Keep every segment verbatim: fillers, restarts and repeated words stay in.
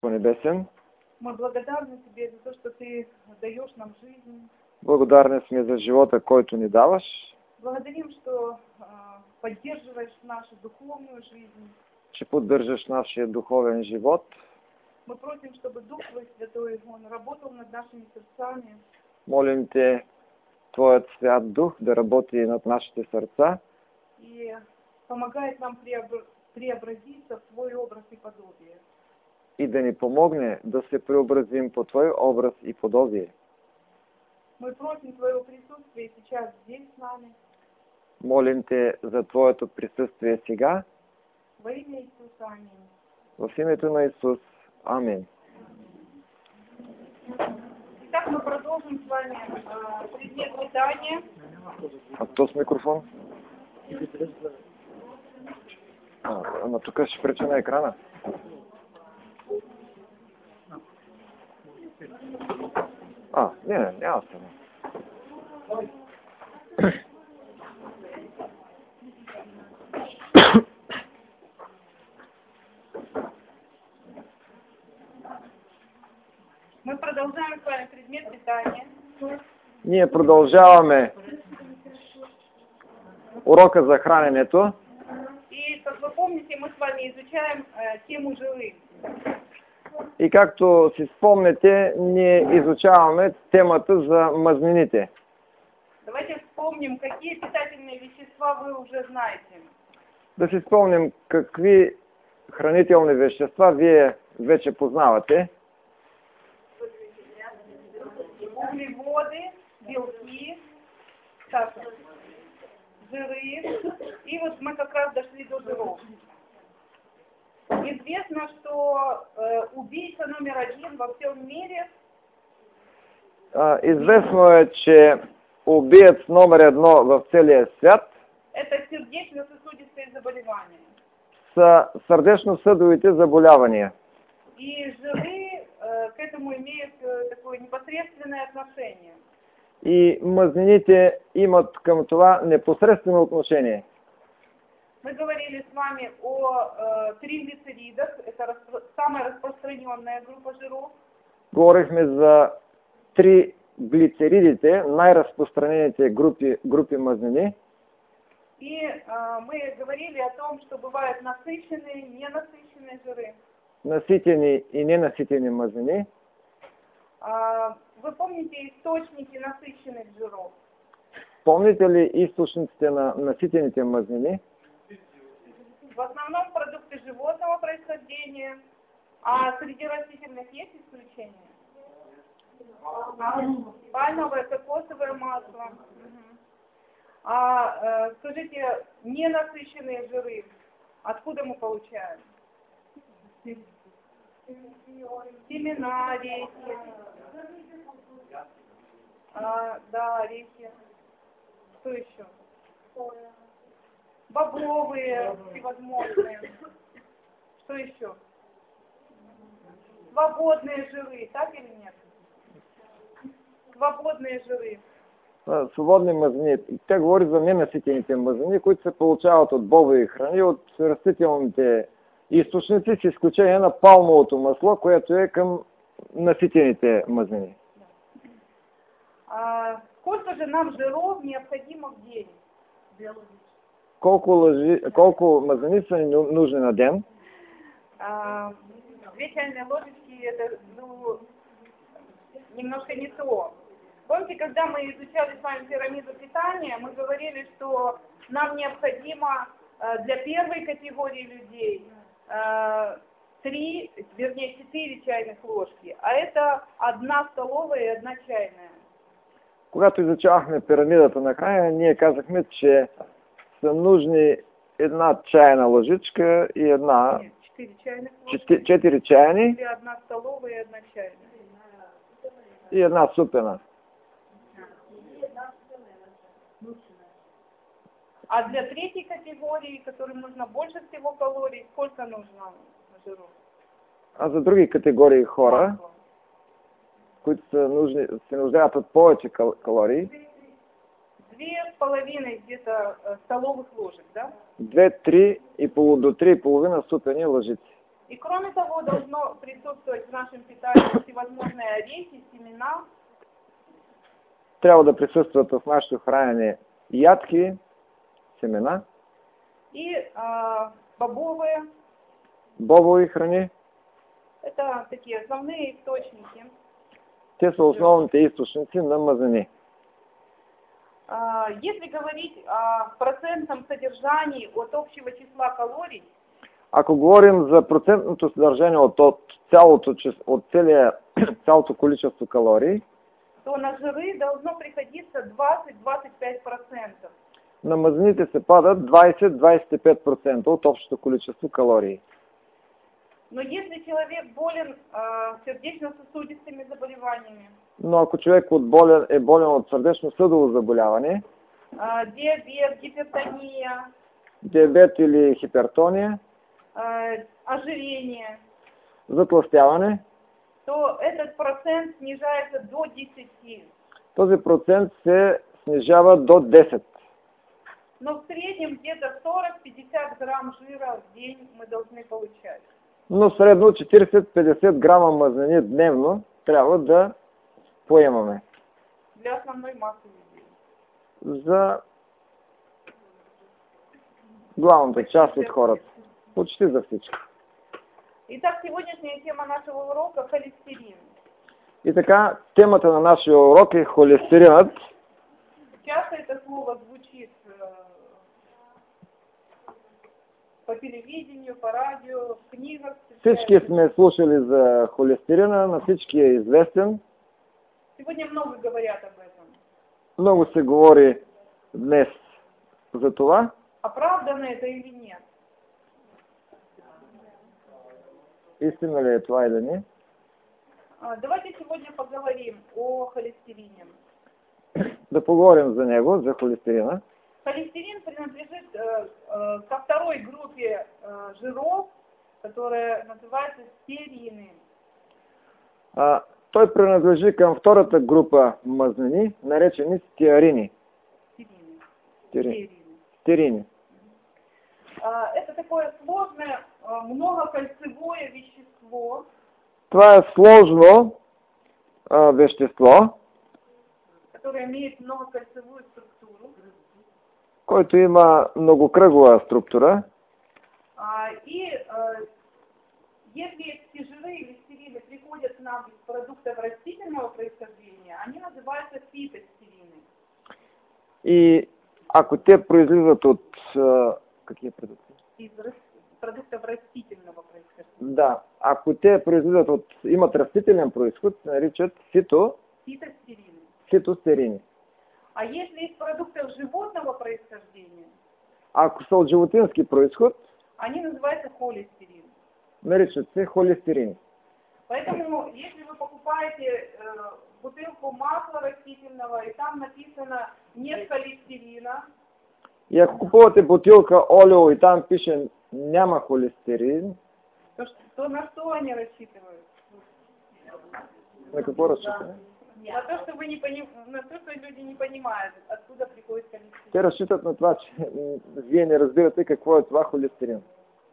Небесен, мы благодарны Тебе за то, что Ты даешь нам жизнь. благодарни сме за живота, който ни даваш. Благодарим, что э, поддерживаешь нашу духовную жизнь. Че поддържаш нашия духовен живот. Мы просим, чтобы Дух Твой Святой, Он работал над нашими сердцами. Молим Те, Твоят Свят Дух да работи над нашите сърца И помогает нам преобр- преобразиться в Твой образ и подобие. и да ни помогне да се преобразим по Твой образ и подобие. Мы просим Твоего присутствия сейчас здесь с нами. Молим Те за Твоето присъствие сега. Во имя Иисуса. Аминь. В името на Исус. Амин. Итак, мы продолжим с вами э, предмет питания. А кто с микрофон? А, ама тук ще преча на екрана. А, не, не, няма сега. Мы продолжаем с вами предмет питания. Ние продължаваме урока за храненето. И, как вы помните, мы с вами изучаем э, тему жиры. И както си спомнете, ние изучаваме темата за мазнините. Давайте вспомним, какие питательные вещества вы уже знаете. Да си спомним какви хранителни вещества вие вече познавате. Углеводы, белки, так, жиры. И вот мы как раз дошли до жиров. Известно, что э, убийца номер один во всем мире А, известно е, че убиец номер едно в целия свят это сердечно-сосудистые заболевания. са сърдечно-съдовите заболявания. И жиры э, к этому имеют э, такое непосредственное отношение. И мазнините имат към това непосредствено отношение. Мы говорили с вами о э, триглицеридах, это распро- самая распространенная группа жиров. Говорихме за три глицеридите, най-разпространените групи, групи мазнини. И э, мы говорили о том, что бывают насыщенные и ненасыщенные жиры. Наситени и ненаситени мазнини. А, вы помните источники насыщенных жиров? Помните ли източниците на наситените мазнини? В основном продукты животного происхождения, а среди растительных есть исключения? Пальмовое, кокосовое масло. Мгм. А э, скажите, ненасыщенные жиры, откуда мы получаем? Семена, орехи. А, да, орехи. Что еще? Бобовые всевозможные. Что еще? Свободные жиры, так или нет? Свободные жиры. А, свободни мазнини. Тя говори за ненаситените мазнини, които се получават от бобови храни, от растителните източници, с изключение на палмовото масло, което е към наситените мазнини. А, сколько же нам жиров необходимо в день? Колко, лъжи, колко мазнини са ни нужни на ден? А, две чайные ложечки, это ну, немножко не то. Помните, когда мы изучали с вами пирамиду питания, мы говорили, что нам необходимо э, для первой категории людей э, три, вернее четыре чайных ложки, а это одна столовая и одна чайная. Когато изучавахме пирамидата на хранене, ние казахме, че са нужни една чайна лъжичка и една... Нет, четыре чайных ложки. Четири, четири чайни Или одна столовая и одна чайная. и една супена. А для третьей категории, которым нужно больше всего калорий, сколько нужно жиров? А за други категории хора, Масло. които са нужни, се нуждаят от повече кал- калории, Две с половиной где-то э, столовых ложек, да? две, три и полу, до три и половина супени лъжици. И кроме того, должно присутствовать в нашем питании всевозможные орехи, семена. Трябва да присъстват в нашето хранене ядки, семена. И а, бобовые. Бобови храни. Это такие основные источники. Те са основните източници на мазнини. А, если говорить о процентном содержании от общего числа калорий, ако говорим за процентното съдържание от, от, цялото, от целия, цялото количество калории, то на жиры должно приходиться двадцать-двадцать пять процентов. На мазнините се падат двайсет до двайсет и пет процента от общото количество калории. Но если человек болен а, сердечно-сосудистыми заболеваниями, Но ако човек от болен, е болен от сърдечно-съдово заболяване, а, диабет, гипертония, диабет или хипертония, а, ожирение, затлъстяване, то этот процент снижается до десяти. този процент се снижава до десет. Но в среднем где-то сорок-пятьдесят грамм жира в день мы должны получать. Но средно четирийсет до петдесет грама мазнини дневно трябва да поемаме. Для основной массы людей. За главната част от хората. Почти за всички. Итак, сегодняшняя тема нашего урока – холестерин. И така, темата на нашия урок е холестеринът. Часто это слово звучит по телевидению, по радио, в книгах. Всички сме слушали за холестерина, на всички е известен. Сегодня много говорят об этом. Много се говори днес за това. Оправдано это или нет? Истина ли е това или не? Давайте сегодня поговорим о холестерине. Да поговорим за него, за холестерина. Холестерин принадлежит э, э, ко второй группе э, жиров, которая называется стерины. А, той принадлежи към втората група мазнини, наречени стеарини. Стерины. Стерини. Стерини. А, это такое сложное, э, многокольцевое вещество. Това е сложно а, вещество, которое имеет многокольцевую структуру. който има многокръгла структура. А, и а, если эти жиры или стерины приходят к нам из продуктов растительного происхождения, они называются фитостерины. И ако те произлизат от а, какви продукти? Из продуктов растительного происхождения. Да, ако те произлизат от, имат растителен происход, се наричат фито, фитостерины. фитостерини. А если из продуктов животного происхождения, ако са от животински происход, они называются холестерин. наричат се холестерини. Поэтому, если вы покупаете э, бутылку масла растительного, и там написано «нет холестерина», и ако купувате бутилка олио и там пише няма холестерин, то, то на что они рассчитывают? на какво разчитаме? На то, что вы не поним... на то, что люди не понимают, откуда приходит холестерин. Те разчитат на това, че вие не разбирате какво е това холестерин.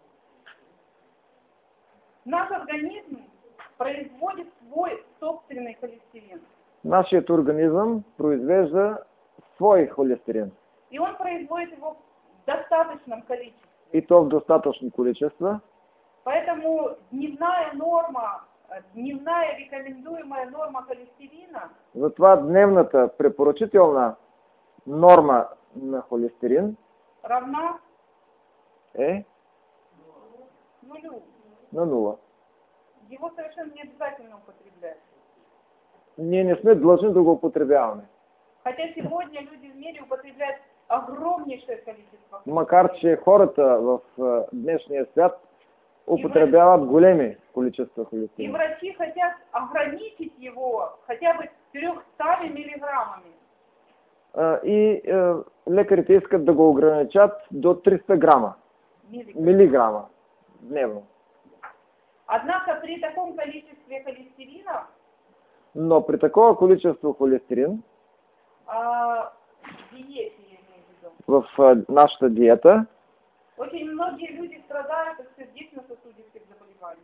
Наш организм производит свой собственный холестерин. Нашият организъм произвежда свой холестерин. И он производит его в достаточном количестве. И то в достатъчно количество. Поэтому дневная норма, дневная рекомендуемая норма холестерина. Затова дневната препоръчителна норма на холестерин равна е нулю. на нула. Его совершенно не обязательно употреблять. Ние не сме длъжни да го употребяваме. Хотя сегодня люди в мире употребляют огромнейшее количество. Макар че хората в днешния свят употребяват големи количества И холестерин. врачи хотят ограничить его хотя бы трехстами миллиграммами. И е, лекарите искат да го ограничат до триста грама, Миллиграмм. милиграма дневно. Однако при таком количестве холестерина Но при такова количество холестерин а, в диете, я имею в виду, в а, нашата диета, очень многие люди страдают от сердечно-сосудистых заболеваний.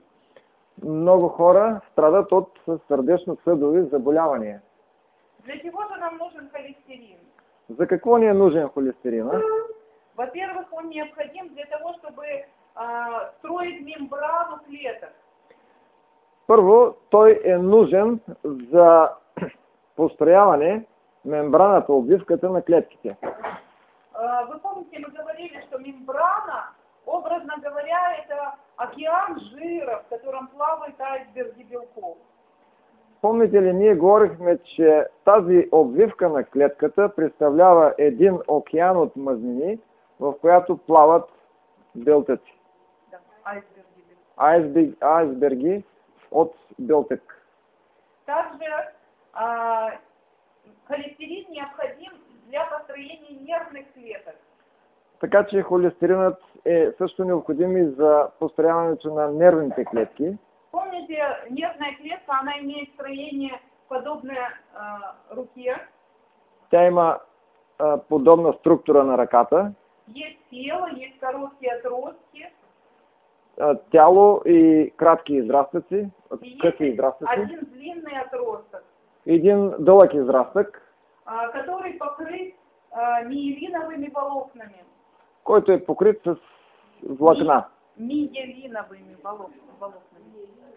много хора страдат от сърдечно-съдови заболявания. Для чего же нам нужен холестерин? За какво ни е нужен холестерина? Во-первых, он необходим для того, чтобы а, строить мембрану клеток. Първо, той е нужен за построяване мембраната, обвивката на клетките. А, вы помните, мы говорили, что мембрана, образно говоря, это океан жира, в котором плавают айсберги белков. Помните ли, ние говорихме, че тази обвивка на клетката представлява един океан от мазнини, в която плават белтъци. Да, айсберги. Айсберги, айсберги от белтък. Также а, холестерин необходим для построения нервных клеток. Така че холестеринът е също необходим и за построяването на нервните клетки. Помните, нервная клетка, она имеет строение подобное а, руке. Тя има а, подобна структура на ръката. Есть тело, есть короткие отростки. А, тяло и кратки израстъци, И къси есть израстъци. один длинный отросток, Един дълъг израстък, а, который покрыт а, миелиновыми волокнами. който е покрит с влакна. Миелиновыми волок- волокнами.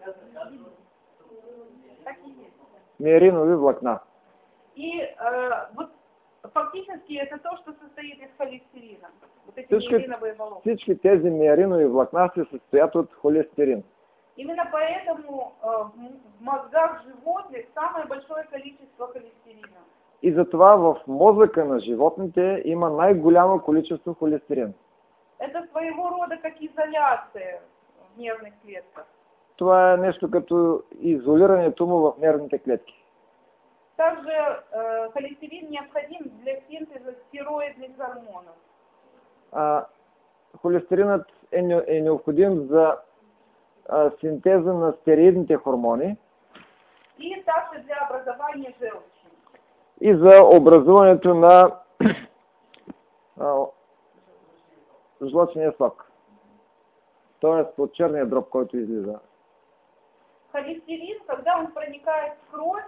Так и есть. Миеринови влакна. И э, вот фактически это то, что состоит из холестерина. Вот эти Всички, миелиновые волокна. всички тези миеринови влакна се състоят от холестерин. Именно поэтому э, в м- в мозгах животных самое большое количество холестерина. И затова в мозъка на животните има най-голямо количество холестерин. Это своего рода как изоляция в нервных клетках. Това е нещо като изолирането му в нервните клетки. Также э, холестерин необходим для синтеза стероидных гормонов. А, холестеринът е, не- е необходим за а, синтеза на стероидните хормони И также для образования желчи. и за образуването на а, жлъчния сок. Тоест от черния дроб, който излиза. Холестерин, когда он проникает в кровь,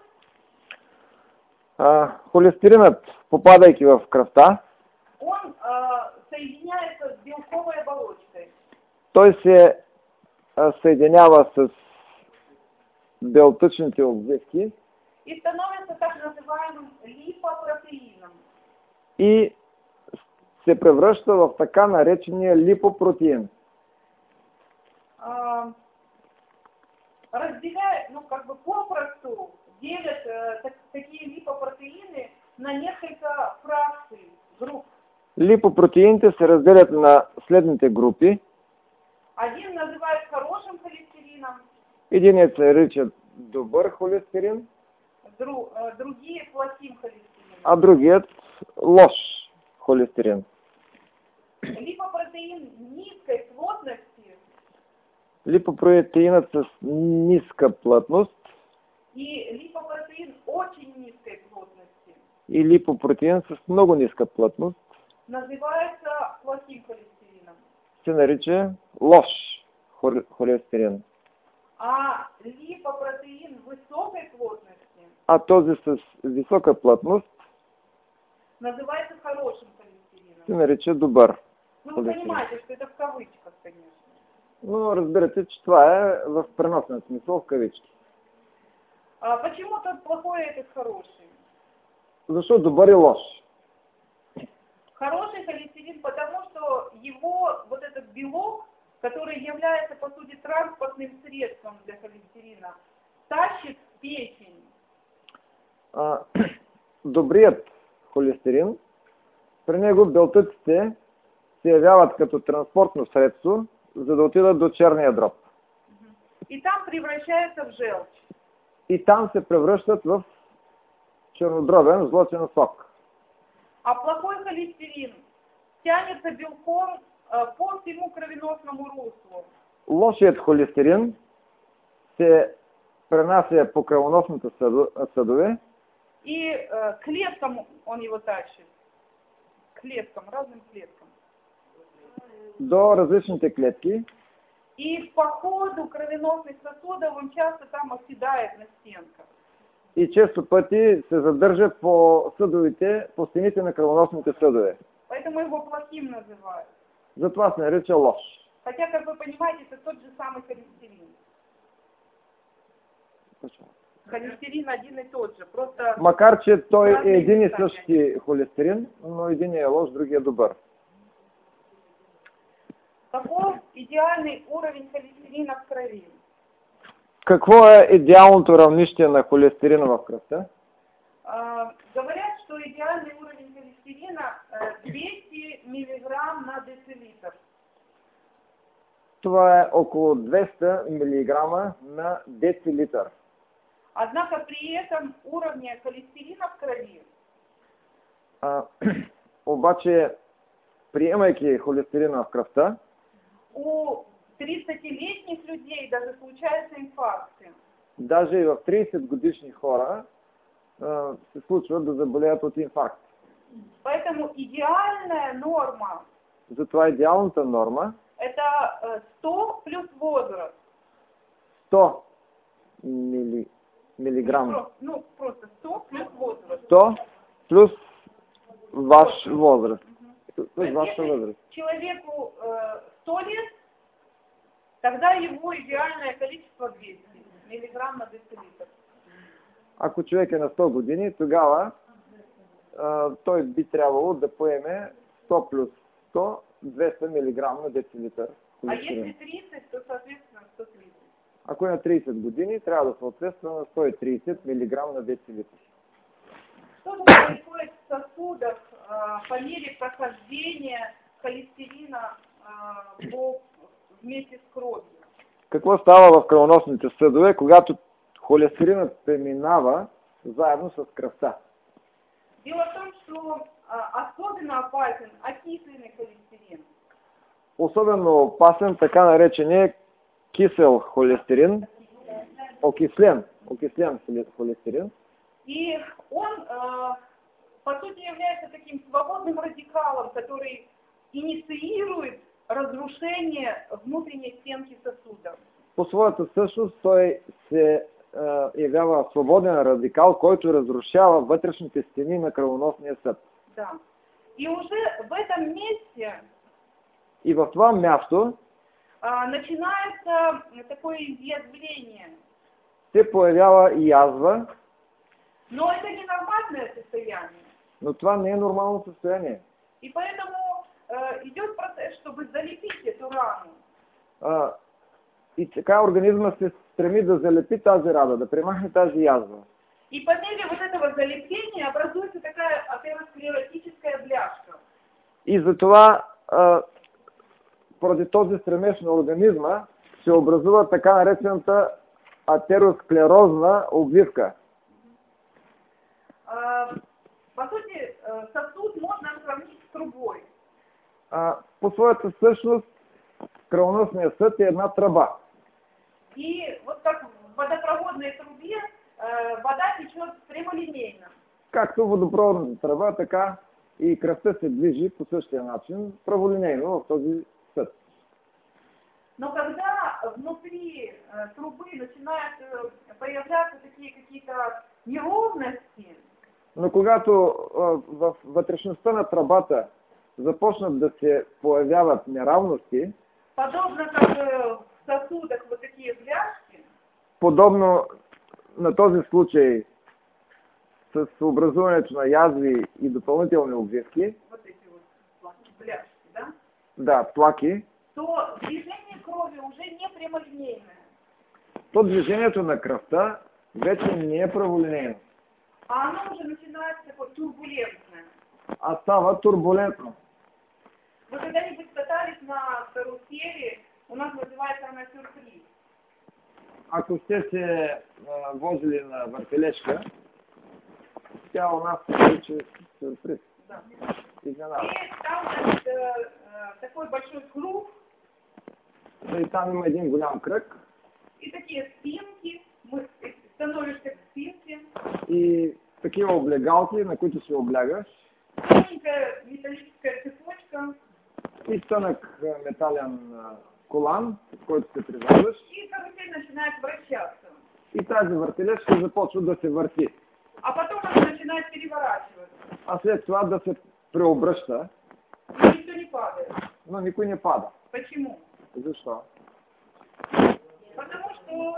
А, холестеринът, попадайки в кръвта, он э, соединяется с белковой оболочкой. той се а, съединява с белтъчните обвивки И становится так называемым липопротеином. и се превръща в така наречения липопротеин. А, разделяет, ну как бы попросту делят э, так- такие липопротеины на несколько фракций, групп. Липопротеините се разделят на следните групи. Один называют хорошим холестерином, Единият се нарича добър холестерин, дру- э, другие плохим холестерином. а другият лош холестерин. Липопротеин низкой плотности Липопротеинът с ниска плътност и липопротеин очень низкой плотности и липопротеин с много ниска плътност называется плохим холестерином. се нарича лош хол- холестерин. А липопротеин высокой плотности А този с висока плътност называется хорошим се холестерином. нарича добър. Ну, вы холестерин. понимаете, что это в кавычках, конечно. Но разбирате, че това е в преносен смисъл в кавички. А почему тот плохой, а этот хороший? Защо добър и лош? Хороший холестерин, потому что его, вот этот белок, который является, по сути, транспортным средством для холестерина, тащит в печень. А, добрият холестерин, при него белтъците се явяват като транспортно средство, за да отидат до черния дроб. И там превращается в желчь. И там се превръщат в чернодробен жлъчен сок. А плохой холестерин тянется белком э, по всему кровеносному руслу. Лошият холестерин се пренася по кръвоносните съдо- съдове И э, клеткам он его тащит. Клеткам, разным клеткам. до различните клетки И по ходу кровеносных сосудов он часто там оседает на стенках. И често пъти се задържа по съдовите, по стените на кръвоносните съдове. Поэтому его плохим называют. Затова се нарича лош. Хотя, как вы понимаете, это тот же самый холестерин. Холестерин один и тот же, просто... Макар, че той е един и същи холестерин, но един е лош, другия е добър. Каков идеальный уровень холестерина в крови? Какво е идеалното равнище на холестерина в кръвта? А, говорят, что идеальный уровень холестерина двести миллиграмм на децилитр. Това е около двеста милиграма на децилитър. Однако при этом уровне холестерина в крови А, обаче, приемайки холестерина в кръвта, у тридцатилетних людей даже случаются инфаркты. даже и в тридесет годишни хора а, се случва да заболеят от инфаркт. Поэтому идеальная норма Затова идеалната норма это сто плюс возраст. сто мили, милиграма. Просто, ну, просто сто плюс возраст. сто плюс ваш возраст. То Плюс есть, ваша если възраст. человеку э, сто лет, тогда его идеальное количество двести миллиграмм на децилитр. Ако човек е на сто години, тогава а, той би трябвало да поеме сто плюс сто, двеста милиграма на децилитър. А если тридцать, то соответственно сто тридцать. Ако е на тридесет години, трябва да съответства на сто и тридесет милиграма на децилитър. Что же происходит в сосудах а, по мере прохождения холестерина а, по, вместе с кровью? Какво става в кръвоносните съдове, когато холестеринът преминава заедно с кръвта? Дело в том, что а, особенно опасен окисленный холестерин. Особено опасен така наречения кисел холестерин, окислен, окислен холестерин. И он, а, по сути, является таким свободным радикалом, который инициирует разрушение внутренней стенки сосудов. По своята същност той се е, явява свободен радикал, който разрушава вътрешните стени на кръвоносния съд. Да. И уже в этом месте И в това място а, начинается такое изъязвление. се появява язва, Но это не нормальное состояние. но това не е нормално състояние. И поэтому э, идет процесс, чтобы залепить эту рану. А, и така организма се стреми да залепи тази рада, да премахне тази язва. И по мере вот этого залепления образуется такая атеросклеротическая бляшка. И затова, а, поради този стремеж на организма, се образува така наречената атеросклерозна обвивка. А, по сути, сосуд можно сравнить с трубой. А, по своята същност, кръвоносният съд е една тръба. И вот как в водопроводной трубе э, вода течет прямолинейно. Както водопроводната тръба, така и кръвта се движи по същия начин, праволинейно в този съд. Но когда внутри э, трубы начинают э, появляться такие какие-то неровности, Но когато а, в вътрешността на тръбата започнат да се появяват неравности, подобно как э, в сосудах вот такие бляшки, подобно на този случай с образуването на язви и допълнителни обвивки, вот эти вот бляшки, да, да, плаки, то движение крови уже не прямолинейное, то движението на кръвта вече не е праволинейно, а оно уже начинается такое турбулентное. а става турбулентно. Вы когда-нибудь катались на карусели, у нас называется она сюрприз. Ако сте се а, возили на въртележка, тя у нас се случи сюрприз. Да. Изненада. И там, значит, э, э, такой большой круг И там има един голям кръг и такие спинки, мы, э, становишься к спинке, и такива облегалки, на които се облягаш, тоненькая металлическая цепочка, и тънък а, метален а, колан, с който се приваждаш. И карусель начинает вращаться. И тази въртележка започва да се върти. А потом она начинает переворачиваться. А след това да се преобръща. И никто не падает. Но никой не пада. Почему? Защо? Потому что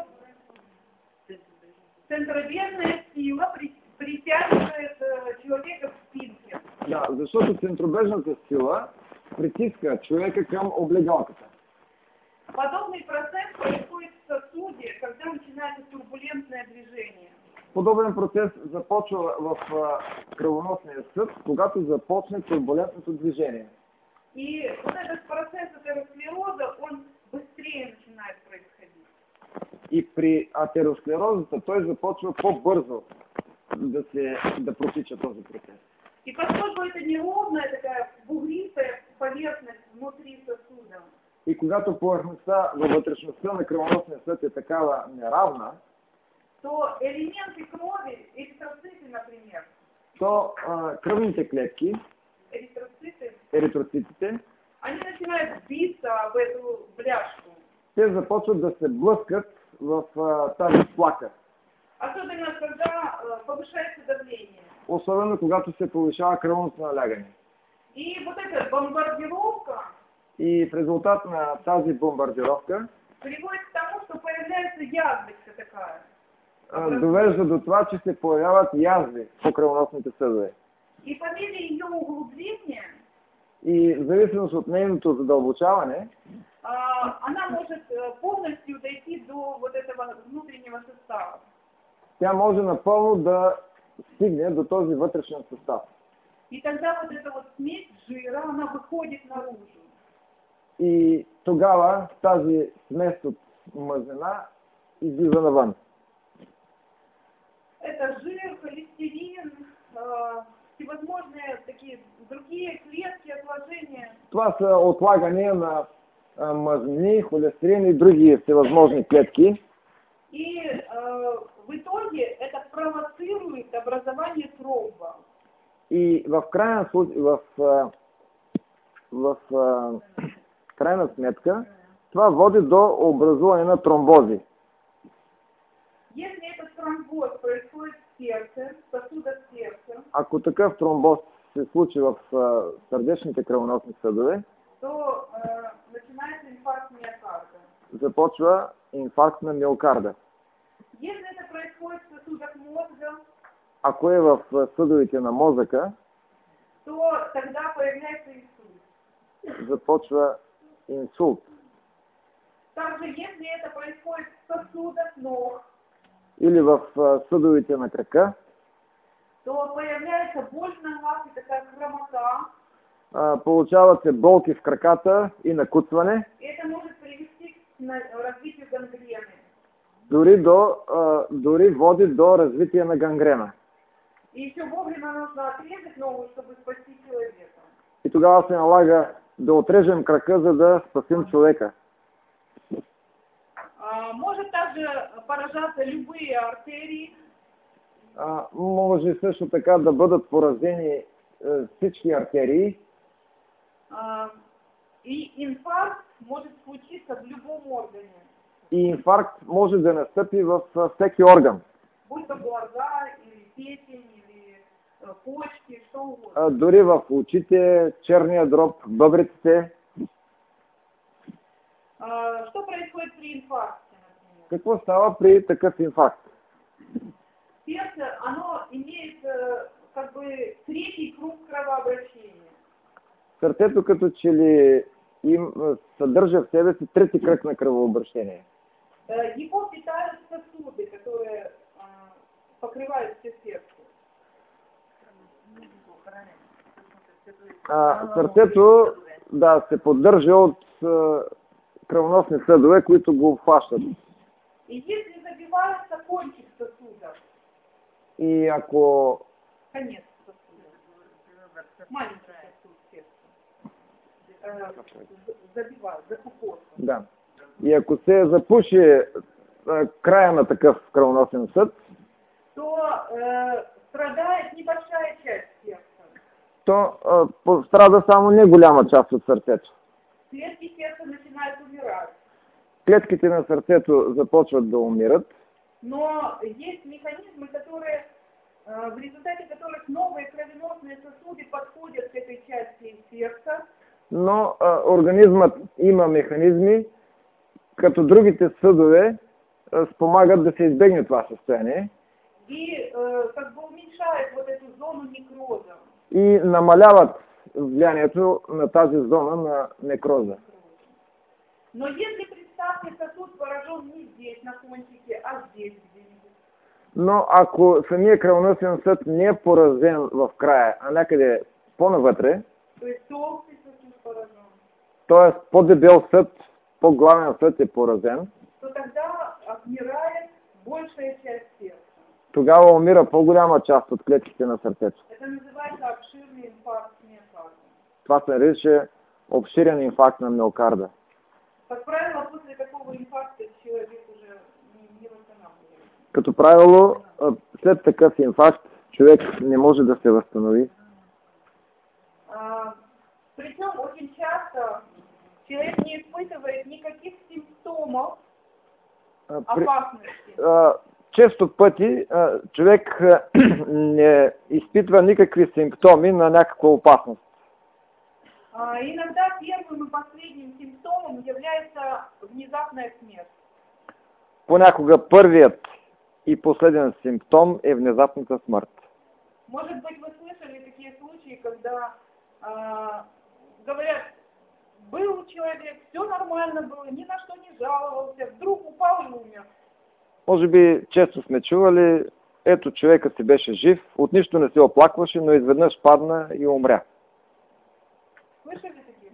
центробежная сила при- притягивает э, человека к спинке. Да, защото центробежната сила притиска човека към облегалката. Подобный процесс происходит в сосуде, когда начинается турбулентное движение. Подобен процес започва в а, кръвоносния съд, когато започне турбулентното движение. И вот этот процесс атеросклероза, он быстрее начинает происходить. И при атеросклерозата той започва по-бързо да, се, да протича този процес. И поскольку это неровная такая бугристая поверхность внутри сосуда, И когато повърхността във вътрешността на кръвоносния съд е такава неравна, то элементы крови, эритроциты, например, то а, кръвните клетки, эритроциты, еритроцитите, они начинают биться об эту бляшку. те започват да се блъскат в а, тази плака. Особенно, когда э, повышается давление. Особено когато се повишава кръвното налягане. И вот эта бомбардировка И в резултат на тази бомбардировка приводит к тому, что появляется язвочка такая. а, довежда до това, че се появяват язви по кръвоносните съдове. И по мере ее углубления И в зависимост от нейното задълбочаване, а, она может э, полностью дойти до вот этого внутреннего состава. тя може напълно да стигне до този вътрешен състав. И тогда вот эта вот смесь жира, она выходит наружу. И тогава тази смес от мазнина излиза навън. Это жир, холестерин, э, всевозможные такие другие клетки, отложения. Това са отлагания на а, мазнини, холестерин и други всевъзможни клетки. И э, в итоге это провоцирует образование тромба. И в крайна, случай, в, а, в а, крайна сметка това води до образуване на тромбози. Если этот тромбоз происходит в сердце, в сосудах сердца, Ако такъв тромбоз се случи в а, сърдечните кръвоносни съдове, то э, начинается инфаркт миокарда. започва инфаркт на миокарда. Если это происходит в сосудах мозга, Ако е в а, съдовите на мозъка, то тогда появляется инсульт. започва инсулт. Также, если это происходит в сосудах ног, Или в а, съдовите на крака, то появляется боль в ногах и такая хромота. а, получават се болки в краката и накуцване, И это может привести к на- развитию гангрены. дори, до, а, дори води до развитие на гангрена. И еще вовремя нужно отрезать ногу, чтобы спасти человека. И тогава се налага да отрежем крака, за да спасим човека. А, может также поражаться любые артерии, А, може също така да бъдат поразени е, всички артерии а, и инфаркт может случиться в любом органе, и инфаркт може да настъпи в а, всеки орган. будь то глаза или печень или э, почки, что угодно. А, дори в очите, черния дроб, бъбреците. А, что происходит при инфаркте, например? Какво става при такъв инфаркт? Сердце, оно имеет э, как бы третий круг кровообращения. Сърцето като че ли им а, съдържа в себе си трети кръг на кръвообращение. Э, Его питают сосуды, которые а, покрывают все сердце. А, сърцето да, се поддържа от а, кръвоносни съдове, които го обхващат. И если забивается кончик сосуда, И ако конец сосуда, маленький сосуд сердца, э, забивают, закупорка, Да. И ако се запуши а, края на такъв кръвоносен съд, то э, страдает небольшая часть сердца. то а, пострада само не голяма част от сърцето. Клетки сердца начинают умирать. клетките на сърцето започват да умират. Но есть механизмы, которые, в результате которых новые кровеносные сосуды подходят к этой части сердца. Но а, организмът има механизми, като другите съдове а, спомагат да се избегне това състояние. И э, как бы уменьшает вот эту зону некроза. И намаляват влиянието на тази зона на некроза. Но если представьте, сосуд поражен не здесь, на кончике, а здесь где-нибудь. Но ако самия кръвоносен съд не е поразен в края, а някъде по-навътре, то есть толстый сосуд поражен, т.е. по-дебел съд, по-главен съд е поразен, то тогда отмирает большая часть сердца. Тогава умира по-голяма част от клетките на сърцето. Это называется обширный инфаркт миокарда. Това се нарича обширен инфаркт на миокарда. Как правило, после такого инфаркта человек уже не восстанавливается. Като правило, след такъв инфаркт човек не може да се възстанови. А, причем очень часто человек не испытывает никаких симптомов опасности. Често пъти човек не изпитва никакви симптоми на някаква опасност. А, иногда первым и последним симптомом является внезапная смерть. Понякога първият и последен симптом е внезапната смърт. Может быть, вы слышали такие случаи, когда а, говорят, был человек, все нормально было, ни на что не жаловался, вдруг упал и умер. Може би често сме чували, ето човекът си беше жив, от нищо не се оплакваше, но изведнъж падна и умря. Слышали такие?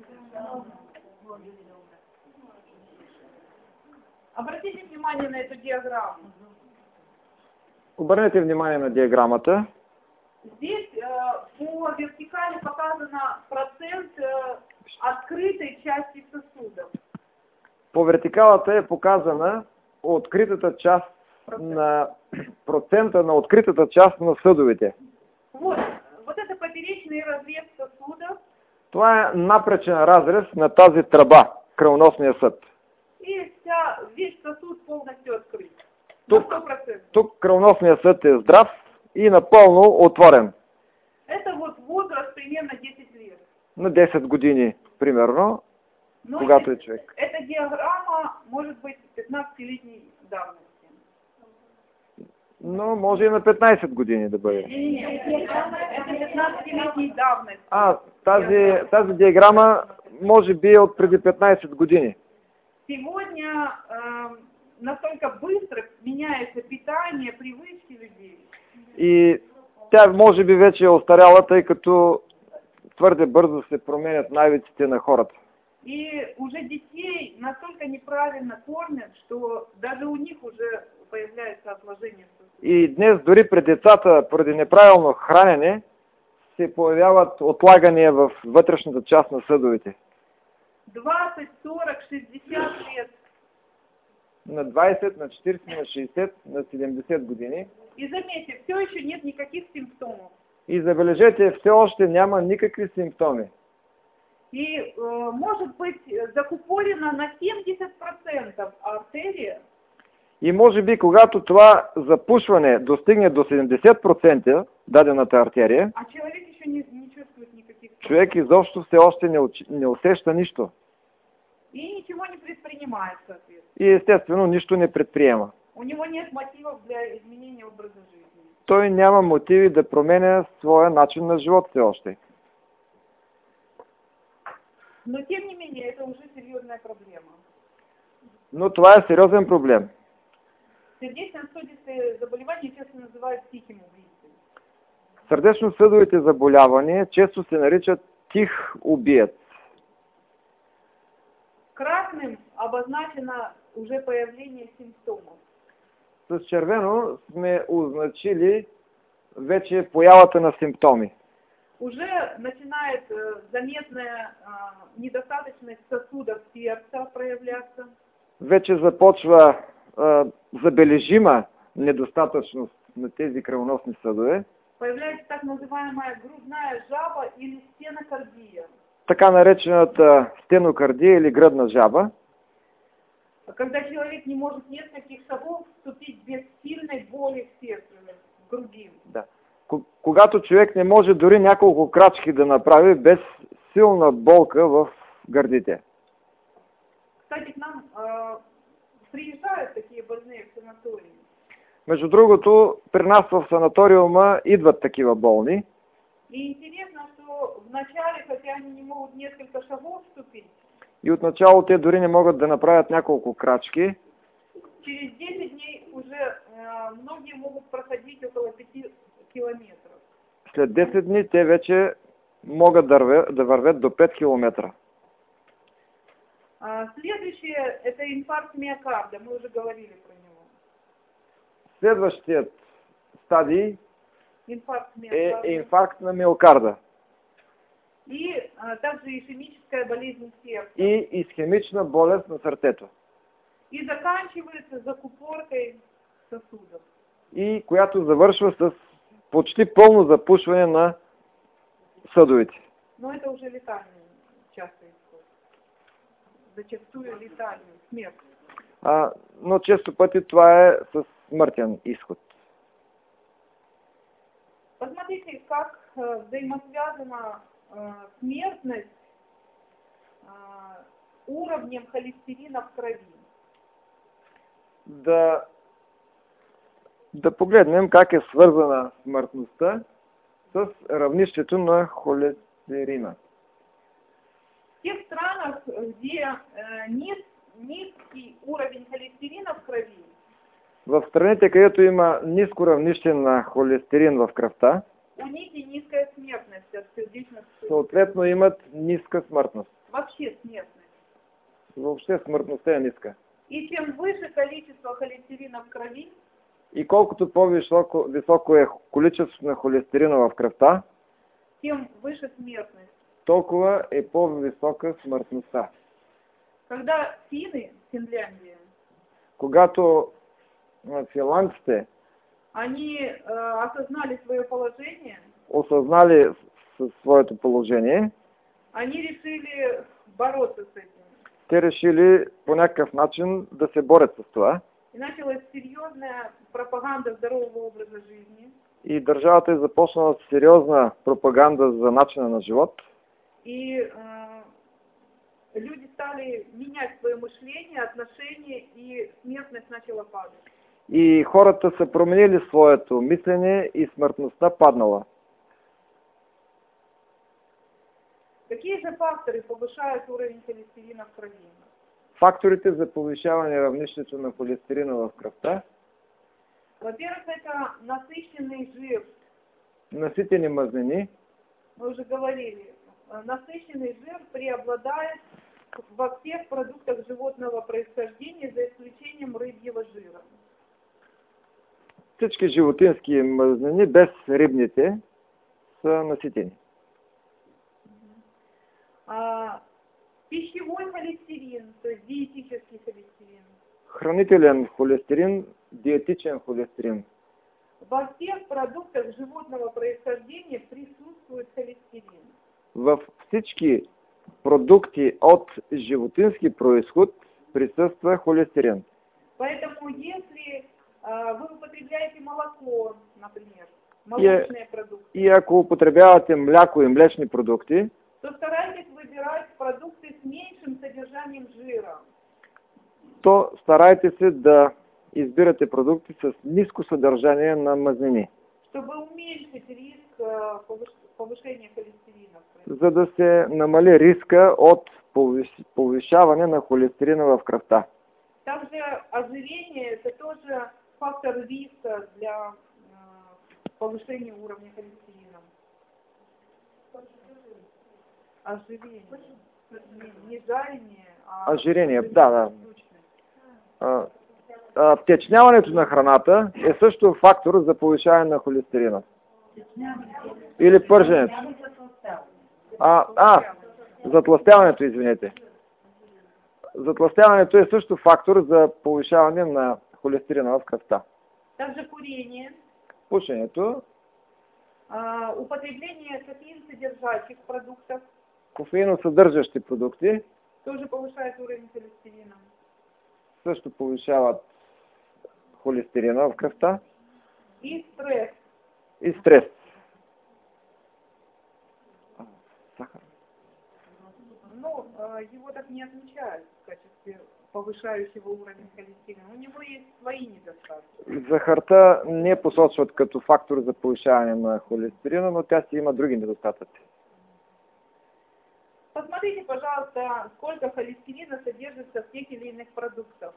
Обратите внимание на эту диаграмму. Обърнете внимание на диаграмата. Здесь э, по вертикали показано процент э, открытой части сосудов. По вертикалата е показана откритата част процент. на процента на откритата част на съдовете. Вот, вот это поперечный разрез сосудов. Това е напречен разрез на тази тръба, кръвоносния съд. И вся, весь сосуд полностью открыт. Тук, тук кръвоносният съд е здрав и напълно отворен. Это вот возраст примерно десять лет. На десет години, примерно, но когато это, е човек. Эта диаграмма может быть петнадцатилетней давности. Но може и на петнайсет години да бъде. Не, не, не. Это петнадцатилетней давности. А, тази, тази диаграма може би е от преди петнайсет години. Сегодня э, настолько быстро меняется питание, привычки людей. И тя може би вече е остаряла, тъй като твърде бързо се променят навиците на хората. И уже детей настолько неправильно кормят, что даже у них уже появляется отложение. И днес дори при децата, поради неправилно хранене, се появяват отлагания в вътрешната част на съдовете. двадцать, сорок, шестьдесят лет. На двайсет, на четирийсет, на шейсет, на седемдесет години. И заметьте, все еще нет никаких симптомов. И забележете, все още няма никакви симптоми. И э, может быть закупорена на семьдесят процентов артерия. И може би, когато това запушване достигне до седемдесет процента дадената артерия, а човек еще не, не чувствует никаких човек изобщо все още не, не усеща нищо. И ничего не предпринимает, соответственно. И естествено нищо не предприема. У него нет мотивов для изменения образа жизни. Той няма мотиви да променя своя начин на живот все още. Но тем не менее, это уже серьезная проблема. Но това е сериозен проблем. Сердечно-сосудистые заболевания често называют тихим убийцей. Сърдечно-съдовите заболявания често се наричат тих убиец. Красным обозначено уже появление симптомов. С червено сме означили вече появата на симптоми. Уже начинает э, заметная э, недостаточность сосудов сердца проявляться. Вече започва е, забележима недостатъчност на тези кръвоносни съдове. Появляется так называемая грудная жаба или стенокардия. Така наречената стенокардия или гръдна жаба. Когда человек не может нескольких шагов вступить без сильной боли в сердце, в груди. Да. Когато човек не може дори няколко крачки да направи без силна болка в гърдите. Кстати, к нам э, приезжают такие больные в санатории. Между другото, при нас в санаториума идват такива болни. И интересно, что вначале, хотя они не могут несколько шагов вступить, И отначало те дори не могат да направят няколко крачки. через десять дней уже э, многие могут проходить около пяти километров. След десет дни те вече могат да вървят, да вървят до пет километра. А, следующее – это инфаркт миокарда, мы уже говорили про него. Следващият стадий Инфаркт е миокарда. инфаркт на миокарда И а, также ишемическая болезнь сердца. и исхемична болест на сърцето. И заканчивается закупоркой сосудов. И която завършва с почти пълно запушване на съдовете. Но это уже летальный часто исход. Зачастую летальный, смерть. А, но често пъти това е с смъртен изход. Посмотрите, как э, взаимосвязана э, смертность э, уровнем холестерина в крови. Да, да погледнем как е свързана смъртността с равнището на холестерина. В тех странах, где э, низ, низкий уровень холестерина в крови, В страните, където има ниско равнище на холестерин в кръвта, у них и низкая смертность от сердечно-сосудистой. съответно имат ниска смъртност. Вообще смертность. Въобще смъртността е ниска. И чем выше количество холестерина в крови, И колкото по-високо високо е количеството на холестерина в кръвта, тем выше смертность. толкова е по-висока смъртността. Когда финны, Финляндия, Когато а, финландците они э, осознали свое положение, осъзнали със своето положение, они решили бороться с этим. те решили по някакъв начин да се борят с това. И началась серьезная пропаганда здорового образа жизни. И държавата е започнала сериозна пропаганда за начина на живот. И э, люди стали менять свое мышление, отношение, и смертность начала падать. И хората са променили своето мислене и смъртността паднала. Какие же факторы повышают уровень холестерина в крови? Факторите за повишаване равнището на холестерина в кръвта: Во-первых, это насыщенный жир. наситени мазнини. Мы уже говорили, э, насыщенный жир преобладает во всех продуктах животного происхождения, за исключением рыбьего жира. Всички животински мазнини без рибните са наситени. А, пищевой холестерин, то есть диетический холестерин. Хранителен холестерин, диетичен холестерин. Во всех продуктах животного происхождения присутствует холестерин. В всички продукти от животински происход присъства холестерин. Поэтому если а, вы употребляете молоко, например, молочные продукты, И ако употребявате мляко и млечни продукти, то старайтесь выбирать продукты с меньшим содержанием жира. то старайте се да избирате продукти с ниско съдържание на мазнини, Чтобы уменьшить риск а, повыш- повышения холестерина. в крови. за да се намали риска от повиш- повишаване на холестерина в кръвта. Также ожирение – это тоже фактор риска для а, повышения уровня холестерина. Ожирение. Не, не жарение, а Ожирение, да, да. штучное. А, а, втечняването на храната е също фактор за повишаване на холестерина. Или пърженето. А, а, затлъстяването, извинете. Затлъстяването е също фактор за повишаване на холестерина в кръвта. Также курение, Пушенето, а, употребление кофеин содержащих продуктов кофеиносъдържащи продукти тоже повышает уровень холестерина. също повишават холестерина в кръвта. И стресс. И стрес. Сахар. Ну, его так не отмечают в качестве повышающего уровень холестерина. У него есть свои недостатки. Захарта не посочват като фактор за повишаване на холестерина, но тя си има други недостатъци. Посмотрите, пожалуйста, сколько холестерина содержится в тех или иных продуктах.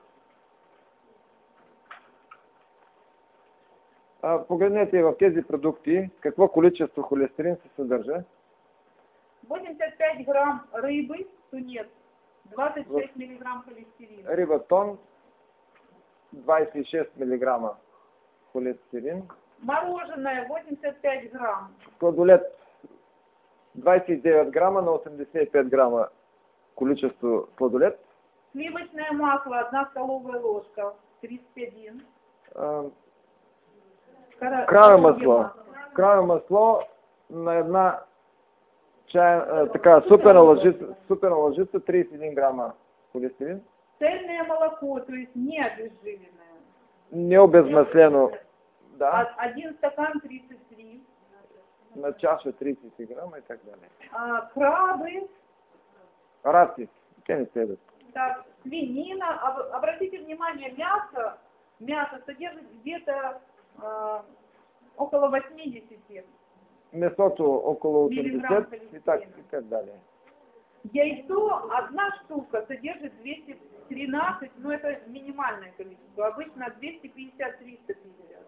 А, погледнете в тези продукти какво количество холестерин се съдържа. восемьдесят пять грамм рыбы, тунец, двадцать шесть миллиграмм холестерина. Риба тон, двадесет и шест милиграма холестерин. Мороженое восемьдесят пять грамм. Сладолед двадесет и девет грама на осемдесет и пет грама количество сладолед. Сливочное масло одна столовая ложка, тридцать один. А, Кара... краве масло. Краве масло на една чай, а, така, супер лъжица, супер лъжица тридесет и един грама холестерин. Цельное молоко, то есть не обезжиренное. Не обезмаслено. Да. Один стакан тридцать три. На чаша тридесет грама и так далее. А, крабы. Раци. Те не следват. Так, свинина. Об, обратите внимание, мясо, мясо содержит где-то а, около восьмидесяти. Месото около осемдесет и так, и так далее. Яйцо, одна штука, содержит двести тринадцать, но это минимальное количество. Обычно двести пятьдесят - триста пятьдесят.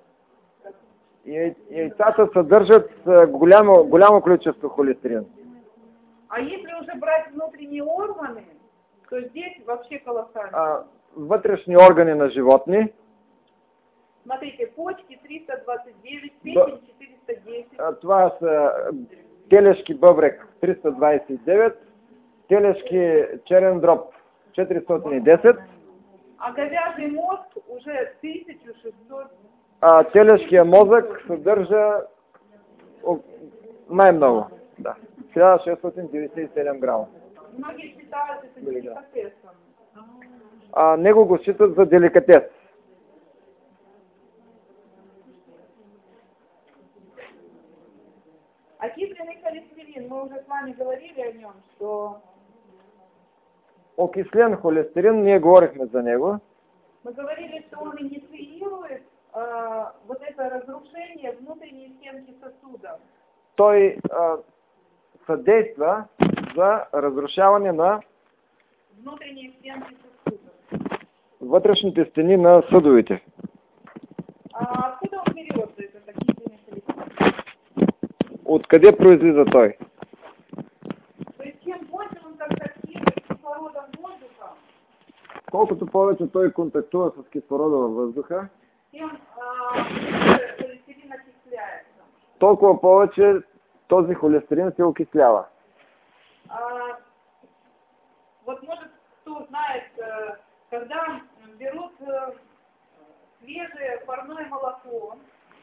Яйцата съдържат голямо, голямо количество холестерин. А если уже брать внутренние органы, то здесь вообще колоссально. А, вътрешни органи на животни. Смотрите, почки триста двадцать девять, печень четыреста десять. А, това са телешки бъбрек триста двадесет и девет, телешки черен дроб четиристотин и десет. А говяжий мозг уже тысяча шестьсот. А телешкия мозък съдържа най-много. Да. хиляда шестстотин деветдесет и седем грама. Многие считают это деликатесом. А него го считат за деликатес. Окисленный холестерин, мы уже с вами говорили о нем, что... Окислен холестерин, ние говорихме за него. Мы говорили, что он инициирует э, вот это разрушение внутренней стенки сосуда. Той а, съдейства за разрушаване на Внутренние стенки сосуда. вътрешните стени на съдовете. А откуда он берется, этот окисленный холестерин? Откъде произлиза той? То есть чем больше он контактирует с кислородом воздуха, Колкото повече той контактува с кислорода във въздуха, тем э, холестерин окисляется. толкова повече този холестерин се окислява. А, вот может кто знает, э, когда берут э, свежее парное молоко,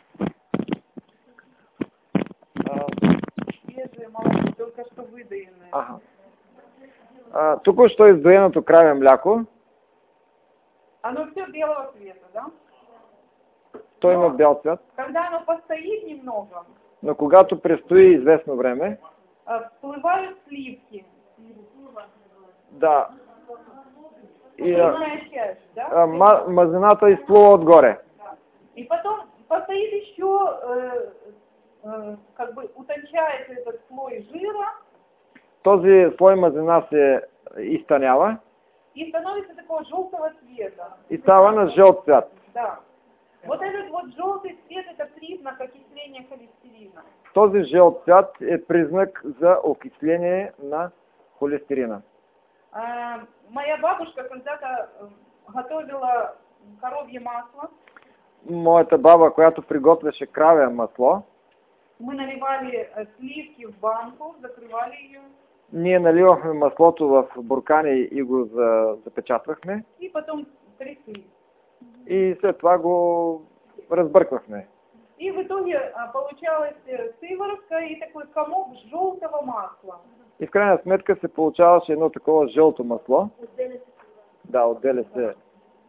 А, свежее молоко, только что выдаенное. ага. А, току-що издоеното краве мляко, Оно все белого цвета, да? той има бял цвят, Когда оно постоит немного, но когато престои известно време, э, всплывают сливки. да, и а, Сливная часть, да? а, ма, мазнината изплува отгоре. И потом постоит еще, э, э, как бы утончается этот слой жира, Този слой мазнина се изтънява и становится такого желтого цвета. и става на жълт цвят. Да. Вот этот вот желтый цвет – это признак окисления холестерина. Този жълт цвят е признак за окисление на холестерина. А, моя бабушка когда-то э, готовила коровье масло. Моята баба, която приготвяше краве масло, Мы наливали э, сливки в банку, закрывали ее. ние наливахме маслото в буркани и го за, запечатвахме И потом трясли. и след това го разбърквахме. И в итоге а, получалась э, сыворотка и такой комок желтого масла. И в крайна сметка се получаваше едно такова жълто масло. Да, отделя се.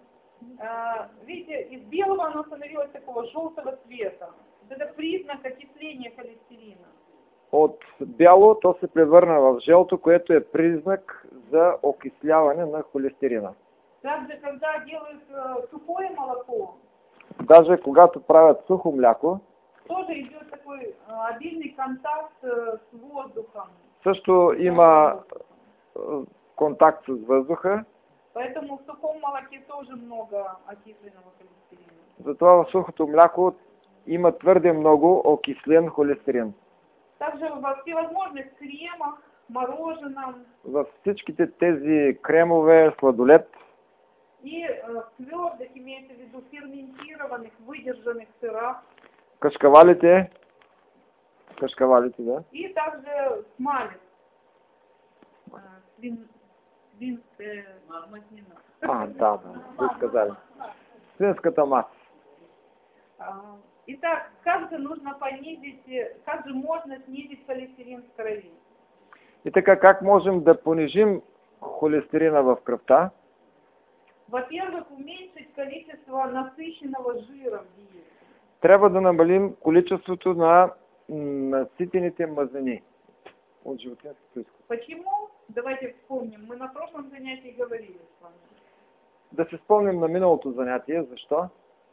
А, видите, из белого оно становилось такого желтого цвета. Это признак окисления холестерина. От бяло то се превърна в жълто, което е признак за окисляване на холестерина. Также, когда делают э, сухое молоко, Даже когато правят сухо мляко, тоже идет такой э, обильный контакт э, с воздухом. също има е, контакт с въздуха. Поэтому в сухом молоке тоже много окисленного холестерина. Затова в сухото мляко има твърде много окислен холестерин. Также во всевозможных кремах, мороженом Във всичките тези кремове, сладолед и э, твердых, имеется в виду ферментированных, выдержанных сырах, кашкавалите, кашкавалите, да, и также смалец, э, свин, свинская мазнина. а, да, да, ви сказали. Свинската маса. А, Итак, как же нужно понизить, э, как же можно снизить холестерин в крови? И така, как можем да понижим холестерина в кръвта? Во-первых, уменьшить количество насыщенного жира в диете. Трябва да намалим количеството на наситените мазнини от животински происход. Почему? Давайте вспомним. Мы на прошлом занятии говорили с вами. Да се спомним на миналото занятие. Защо?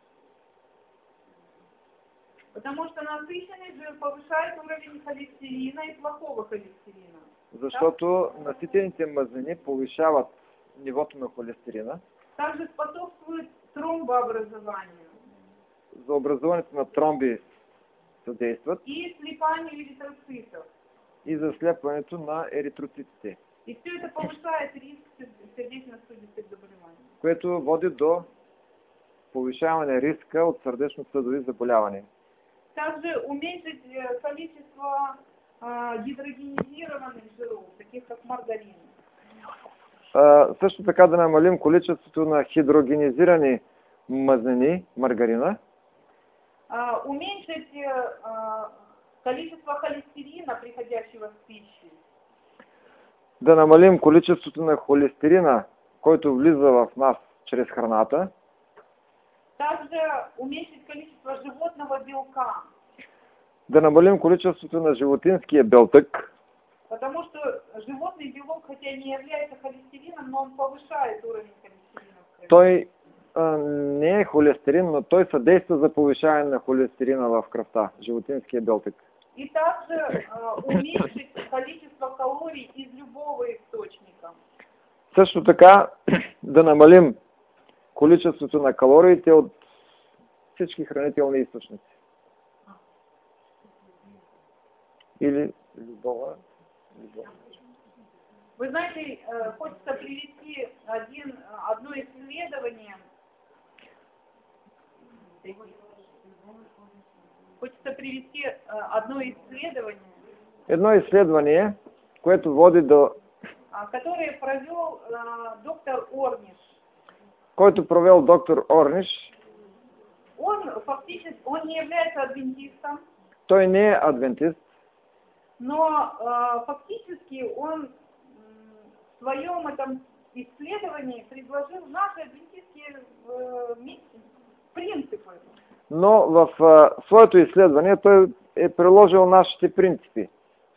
Потому что насыщенный жир повышает уровень холестерина и плохого холестерина. Защото наситените мазнини повишават нивото на холестерина. Также способствует тромбообразованию За образуването на тромби съдействат и слипанию эритроцитов. и за слепването на еритроцитите, И все это повышает риск сердечно-сосудистых заболеваний. което води до повишаване риска от сърдечно-съдови заболявания. Также уменьшить э, количество э, гидрогенизированных жиров, таких как маргарин. А, също така да намалим количеството на хидрогенизирани мазнини, маргарина, А, уменьшить э, э, количество холестерина, приходящего в пищу. да намалим количеството на холестерина, който влиза в нас чрез храната, Также уменьшить количество животного белка, да намалим количеството на животинския белтък, потому что животный белок, хотя не является холестерином, но он повышает уровень холестерина в крови. той а, не е холестерин, но той съдейства за повишаване на холестерина в кръвта, животинския белтък. И также э, уменьшить количество калорий из любого источника. Също така да намалим количеството на калориите от всички хранителни източници. Или любого. любого. Вы знаете, э, хочется привести один, одно исследование. Хочется привести э, одно исследование, Едно изследване, което води до, а, которое провел э, доктор Орниш. който провел доктор Орниш. Он фактически, он не является адвентистом, Той не е адвентист, но э, фактически он м, в своем этом исследовании предложил наши адвентистские э, ми- принципы. но в а, своето изследване той е приложил нашите принципи.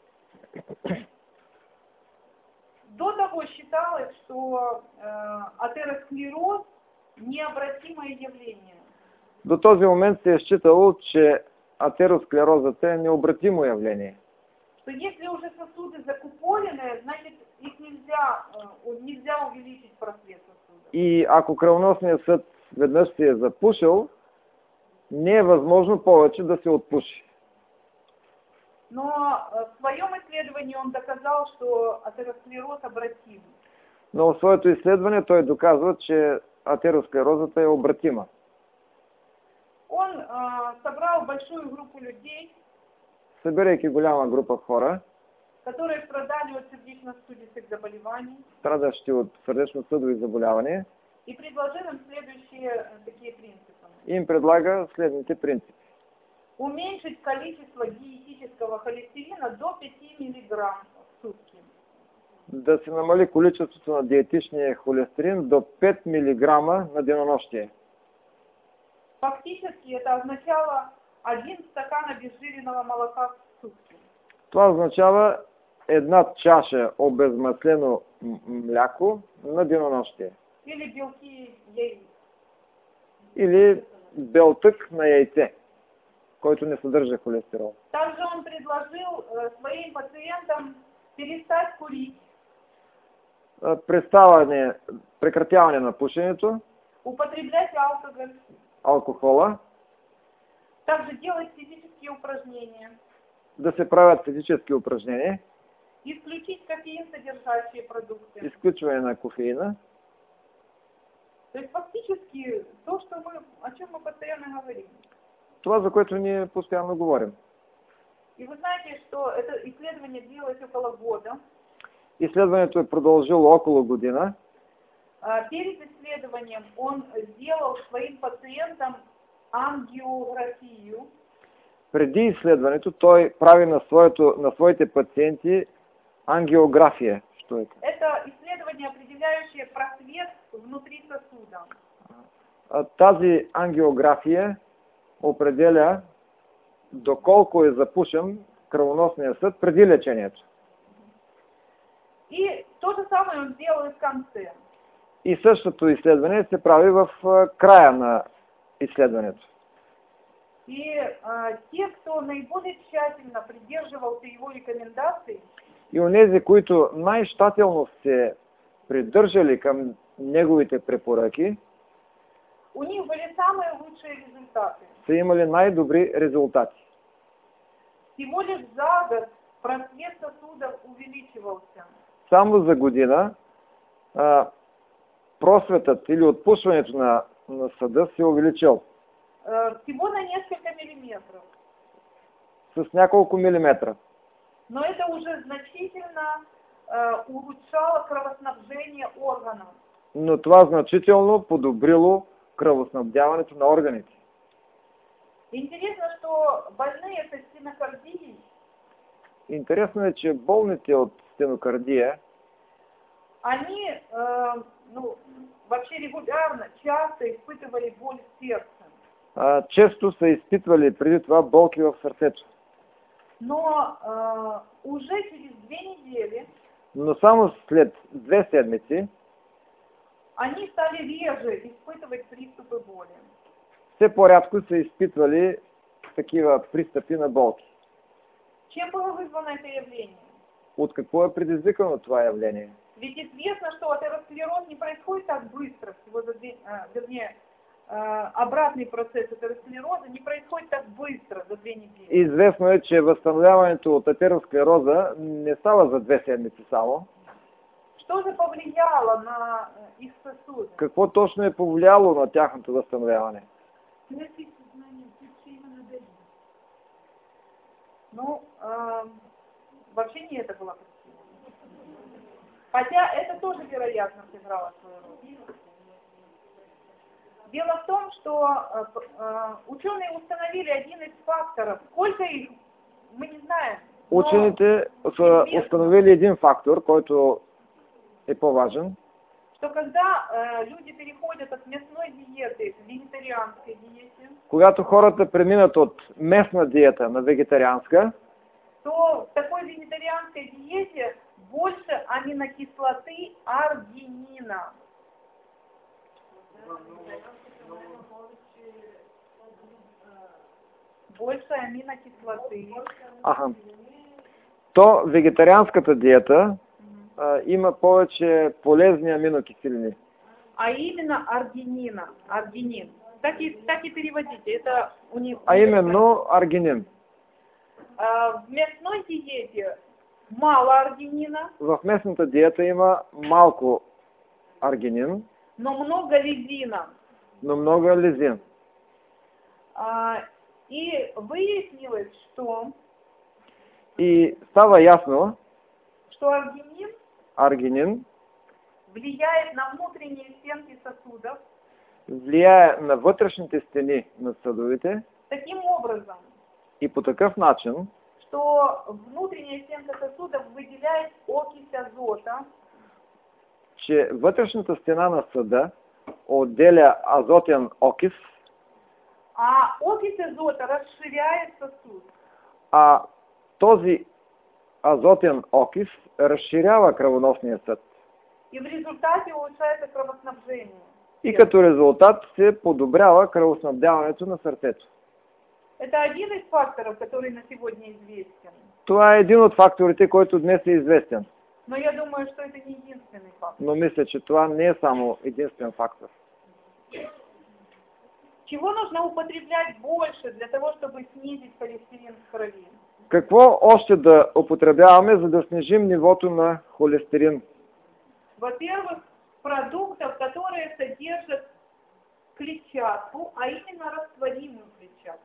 До того считалось, что э, атеросклероз необратимое явление. До този момент се е считало, че атеросклерозата е необратимо явление. Что если уже сосуды закупорены, значит их нельзя, э, нельзя увеличить просвет сосуда. И ако кръвоносният съд веднъж се е запушил, не е възможно повече да се отпуши. Но э, в своем исследовании он доказал, что атеросклероз обратим. Но в своето изследване той доказва, че атеросклерозата е обратима. Он э, собрал большую группу людей, Събирайки голяма група хора, которые страдали от сердечно-сосудистых заболеваний, страдащи от сърдечно-съдови заболявания, и предложил им следующие э, такие принципы. им предлага следните принципи. Уменьшить количество диетического холестерина до пяти миллиграмм в сутки. да се намали количеството на диетичния холестерин до пет милиграма на денонощие. Фактически это означало один стакан обезжиренного молока в сутки. Това означава една чаша обезмаслено мляко на денонощие. Или белки яиц. Или белтък на яйце, който не съдържа холестерол. Также он предложил э, своим пациентам перестать курить, Преставане, прекратяване на пушенето, употреблять алкоголь, алкохола, также делать физические упражнения, да се правят физически упражнения, исключить кофеин содержащие продукты. изключване на кофеина. То есть фактически то, что мы, о чем мы постоянно говорим. Това, за което ние постоянно говорим. И вы знаете, что это исследование длилось около года. Изследването е продължило около година. А, перед исследованием он сделал своим пациентам ангиографию. Преди изследването той прави на, своето, на своите пациенти ангиография. Що е? Это исследование, определяющее просвет внутри сосуда. Тази ангиография определя доколко е запушен кръвоносния съд преди лечението. И то же самое он сделал и в конце. И същото изследване се прави в края на изследването. И а, те, кто наиболее тщательно придерживался его рекомендаций, И онези, които най-щателно се придържали към неговите препоръки, у них были самые лучшие результаты. са имали най-добри резултати. Всего лишь за год просвет сосудов увеличивался. Само за година а, просветът или отпушването на, на съда се увеличил Э, всего на несколько миллиметров. с няколко милиметра. Но это уже значительно э, улучшало кровоснабжение органов. Но това значително подобрило кръвоснабдяването на органите. Интересно, что больные со стенокардией, Интересно е, че болните от стенокардия, они э, ну, вообще регулярно, часто испытывали боль в сердце. а, често са изпитвали преди това болки в сърцето. Но э, уже через две недели Но само след две седмици они стали реже испытывать приступы боли. все по-рядко са изпитвали такива пристъпи на болки. Чем было вызвано это явление? От какво е предизвикано това явление? Ведь известно, что атеросклероз не происходит так быстро, всего за две, а, вернее, а, обратный процесс атеросклероза не происходит так быстро, за две недели. Известно е, че възстановяването от атеросклероза не става за две седмици само. Что же повлияло на э, их сосуды? Какво точно е повлияло на тяхното възстановяване? Ну, э, вообще не это была причина. Хотя это тоже, вероятно, сыграло свою роль. Дело в том, что э, э, ученые установили один из факторов. Сколько их, мы не знаем. но Учените са известно, установили един фактор, който е по-важен. что когда э, люди переходят от мясной диеты к вегетарианской диете, Когато хората преминат от местна диета на вегетарианска, то в такой вегетарианской диете больше аминокислоты аргинина. Больше аминокислоты. аха, то вегетарианската диета а, има повече полезни аминокиселини. А именно аргинина. Аргинин. Так и, так и переводите. Это у них. А именно аргинин. А, в мясной диете мало аргинина, В местната диета има малко аргинин, но много лизина. но много лизин. А, и выяснилось, что, И става ясно, что аргинин аргинин влияет на внутренние стенки сосудов влияе на вътрешните стени на съдовите таким образом, и по такъв начин, что внутренняя стенка сосудов выделяет окись азота, че вътрешната стена на съда отделя азотен окис, а окись азота расширяет сосуд. а този азотен окис разширява кръвоносния съд. И в результате улучшается кровоснабжение. И като резултат се подобрява кръвоснабдяването на сърцето. Это один из факторов, который на сегодня известен. Това е един от факторите, който днес е известен. Но я думаю, что это не единственный фактор. Но мисля, че това не е само единствен фактор. Чего нужно употреблять больше для того, чтобы снизить холестерин в крови? Какво още да употребяваме, за да снижим нивото на холестерин? Во-первых, продуктов, которые содержат клетчатку, а именно растворимую клетчатку.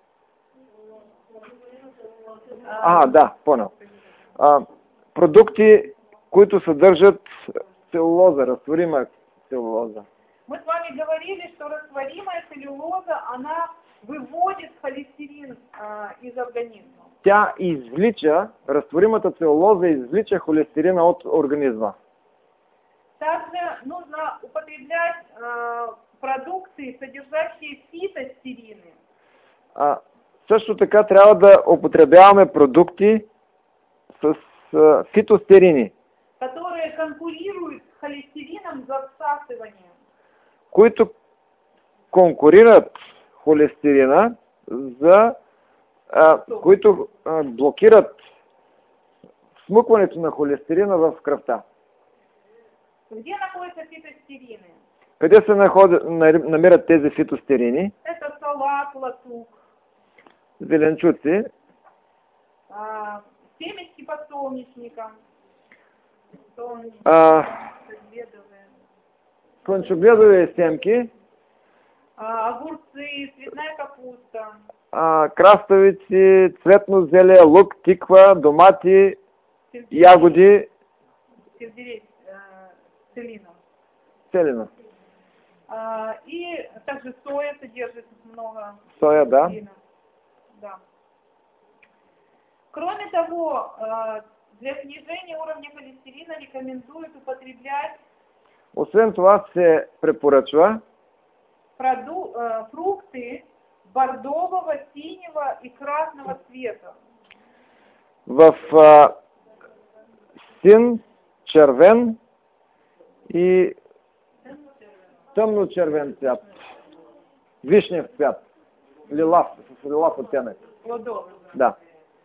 А, да, понял. А, продукти, които съдържат целулоза, разтворима целулоза. Мы с вами говорили, что растворимая целлюлоза, она выводит холестерин а, из организма. Тя извлича, разтворимата целулоза извлича холестерина от организма. Также нужно употреблять а, продукты, содержащие фитостерины. А, също така трябва да употребяваме продукти с а, фитостерини, которые конкурируют с холестерином за всасывание. които конкурират холестерина, за, а, които а, блокират смукването на холестерина в кръвта. Где находятся фитостерины? Къде се находят, намират тези фитостерини? Это салат, латук, Зеленчуци, а, семечки подсолнечника, а, подследовые, слънчогледови семки, а, огурцы, цветная капуста, а, краставици, цветно зеле, лук, тиква, домати, ягоди, сельдерей, э, целина. целина. А, и также соя содержит много Соя, да. холестерина. Да. Кроме того, э, для снижения уровня холестерина рекомендуют употреблять Освен това се препоръчва проду, э, фрукты бордового, синего и красного цвета. в а, син, червен и тъмно-червен цвят. Вишнев цвят. Лилав, с лилав оттенък. Плодовый. Да.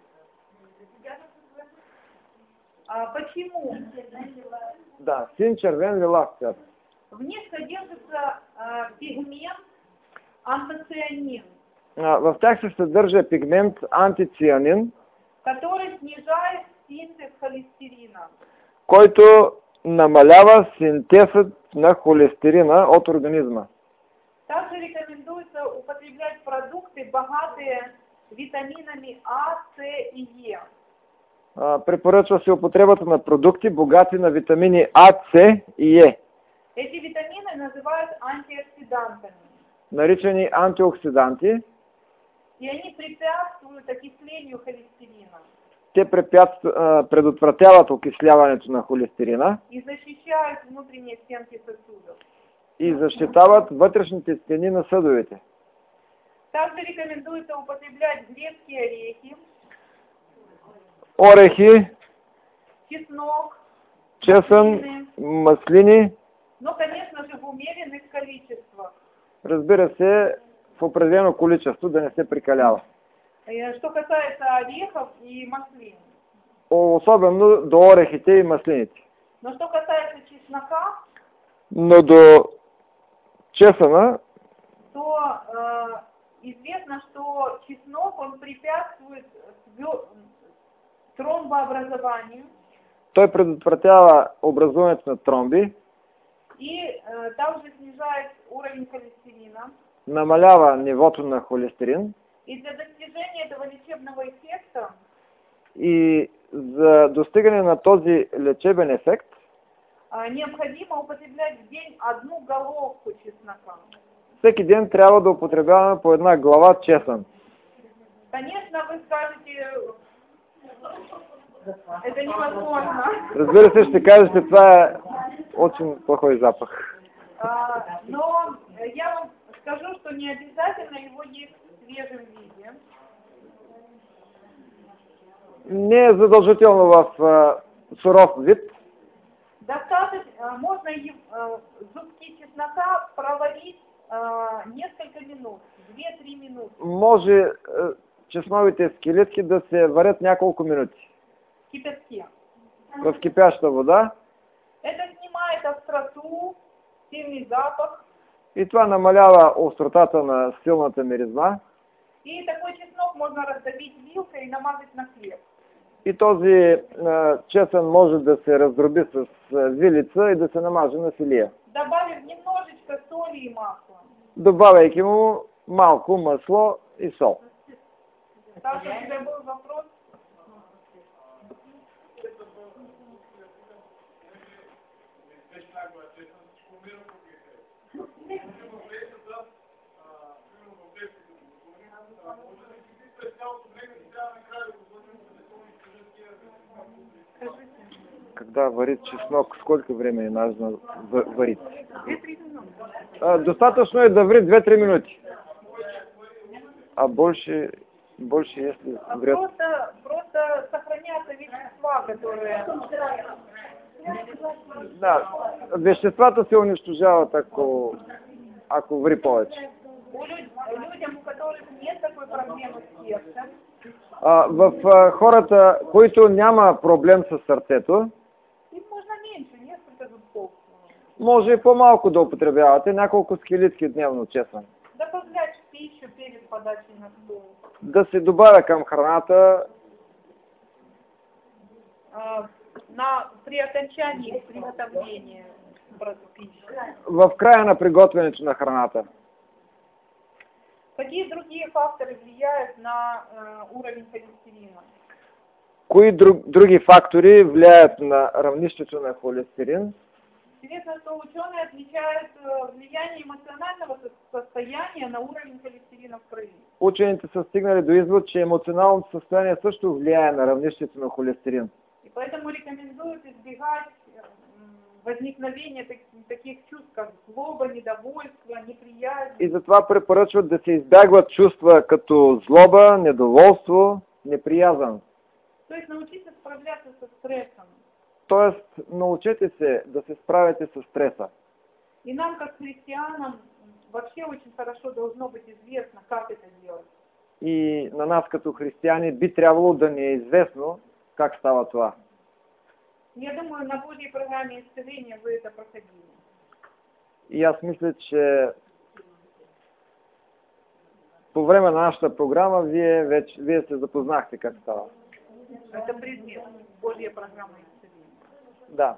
А почему? Да, син, червен, лилав цвят. В них содержится э, пигмент антоцианин, А, в тях се съдържа пигмент антицианин, который снижает синтез холестерина. който намалява синтезът на холестерина от организма. Также рекомендуется употреблять продукты, богатые витаминами А, С и Е. А, препоръчва се употребата на продукти, богати на витамини А, С и Е, Эти витамины называют антиоксидантами, наричани антиоксиданти. и они препятствуют окислению холестерина Те препятств... а, предотвратяват окисляването на холестерина и защищают внутренние стенки сосудов. и защитават вътрешните стени на съдовете. Также рекомендуется употреблять грецкие орехи, Орехи, чеснок, чесън, маслини, но, конечно же, в умеренных количествах. разбира се, в определено количество, да не се прекалява. Э, Что касается орехов и маслин. Особено до орехите и маслините. Но что касается чеснока, Но до чесъна, то э, известно, что чеснок, он препятствует свё- тромбообразованию той предотвратява образуването на тромби, и э, также снижает уровень холестерина. намалява нивото на холестерин И для достижения этого лечебного эффекта и за достигане на този лечебен ефект э, необходимо употреблять в день одну головку чеснока. всеки ден трябва да употребяваме по една глава чесън. Конечно, вы скажете, Это невозможно. Разбира се, ще кажете, това е очень плохой запах. А, но я вам скажу, что не обязательно его есть в свежем виде. Не е задължително в а, суров вид. Достаточно, можно и а, зубки чеснока проварить а, несколько минут, две-три минуты. Може а, чесновите скелетки да се варят няколко минути. В кипятке. В кипяща вода. Это снимает остроту, сильный запах. И това намалява остротата на силната миризма. И такой чеснок можно раздавить вилкой и намазать на хлеб. И този а, чесън може да се раздроби с а, вилица и да се намаже на филия. Добавив немножечко соли и масла. Добавяйки му малко масло и сол. Саша, у тебя был вопрос? Когда варит чеснок, сколько времени нужно варить? две-три минуты. А, достаточно е да варит две-три минути. А больше, больше если А врет. Просто, просто сохранятся вещества, которые... Да, веществата се унищожават, ако, ако вари повече. У люд... людям, у которых нет такой проблемы с сердцем, А, в а, хората, които няма проблем с сърцето, им можно меньше, несколько зубков. може и по-малко да употребявате, няколко скелетки дневно чесън. Добавлять в пищу перед подачей на стол. Да се добавя към храната А, на, при окончании приготовления пищи. в края на приготвянето на храната. Какие другие факторы влияют на э, уровень холестерина? Кои друг, други фактори влияят на равнището на холестерин? Интересно, что ученые отмечают э, влияние эмоционального со- состояния на уровень холестерина в крови. Учените са стигнали до извод, че емоционалното състояние също влияе на равнището на холестерин. И поэтому рекомендуют избегать э, возникновения так- таких чувств, как злоба, недовольство, неприязнь. И затова препоръчват да се избягват чувства като злоба, недоволство, неприязън. То есть научиться справляться со стрессом. Тоест, научете се да се справяте с стреса. И нам, как христианам, вообще очень хорошо должно быть известно, как это делать. И на нас като християни би трябвало да ни е известно как става това. Я думаю, на Божьей программе исцеления вы это проходили. И аз мисля, че по време на нашата програма вие вече вие се запознахте как става. Это предмет, Божья программа исцеления. Да.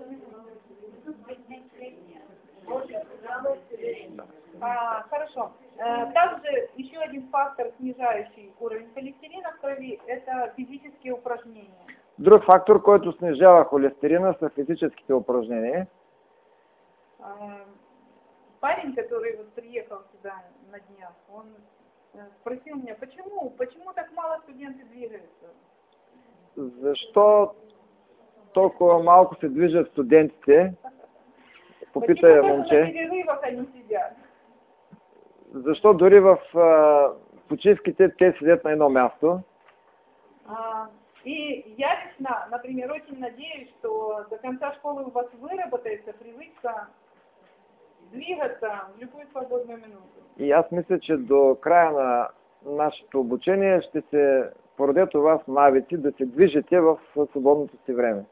А, хорошо. Э, Также еще один фактор, снижающий уровень холестерина в крови, это физические упражнения. Друг фактор, който снижава холестерина, са физическите упражнения. А, Парень, который вот приехал сюда на днях, он э, спросил меня, почему, почему так мало студенты двигаются? Защо толкова малко се движат студентите? Попита я Почему только на момче. перерывах они сидят? Защо дори в а, почивките те седят на едно място? А, И я лично, например, очень надеюсь, что до конца школы у вас выработается привычка двигаться в любую свободную минуту. И аз мисля, че до края на нашето обучение ще се породят у вас навици да се движите в свободното си време.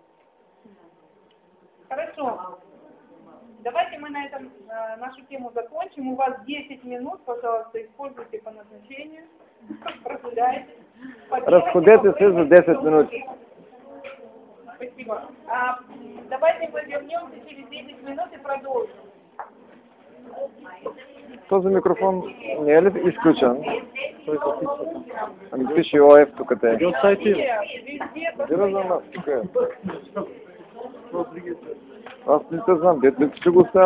Хорошо. Давайте мы на этом э, нашу тему закончим. У вас десять минут, пожалуйста, используйте по назначению. Прогуляйтесь. Разходете се за десет минути. Спасибо. А, давайте мы вернемся через десять минут и продолжим. Този микрофон не е ли изключен? Ами пише О Ф тук е. Везде, Дира за нас, тук е. Аз не те знам, дете ли ще го оставя?